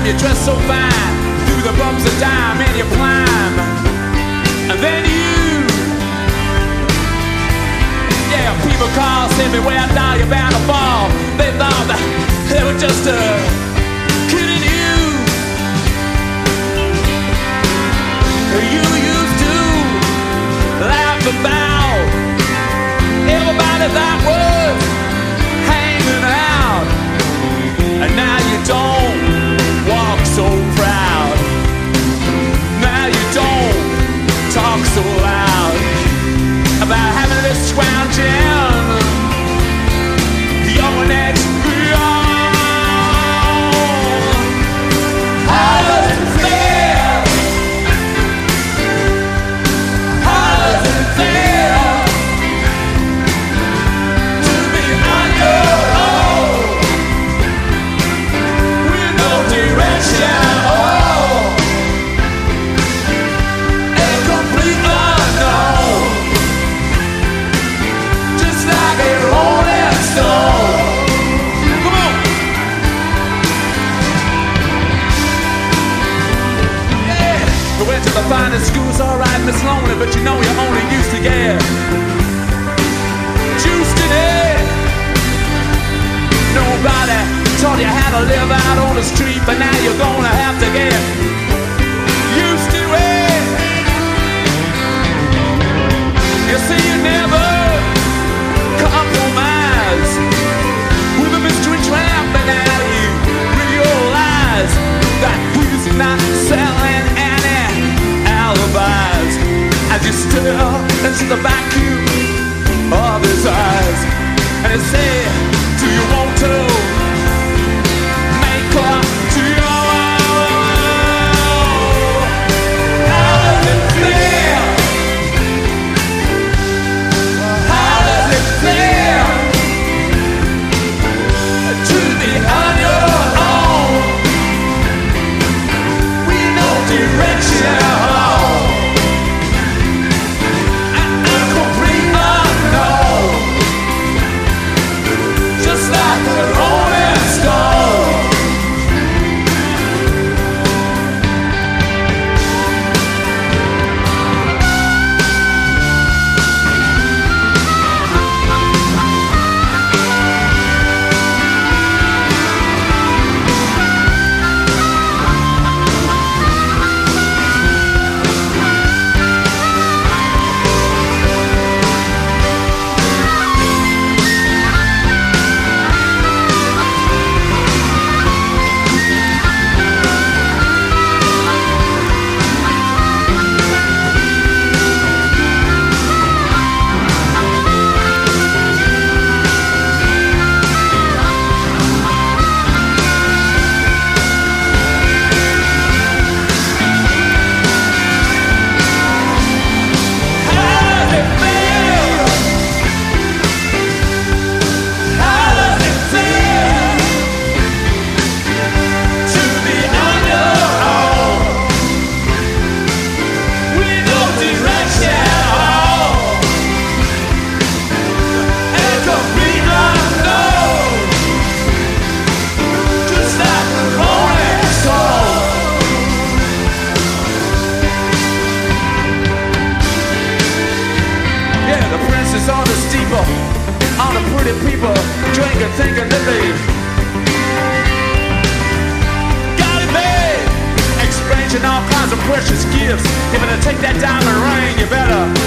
you dress so fine, through the bumps of dime and you climb. And then yeah, people call, say me where now you're bound to fall. They thought that they were just kidding you. You used to laugh about everybody that was hanging out, and now you don't walk so proud. Now you don't talk so loud about having this scrounging your next beyond. How does it feel? How does it feel to be on your own with no direction? The finest school's alright, Miss Lonely, but you know you're only used to get juiced in it. Nobody taught you how to live out on the street, but now you're gonna have to get used to it. You see, you never compromise with a mystery tramp, but now you realize that he's not selling alibis as you stare into the vacuum of his eyes, and you say, do you want to make up to your own? How does it feel? How does it feel to be on your own with no direction? People drinking, thinking that they got it made, exchanging all kinds of precious gifts. If you take that diamond ring, you better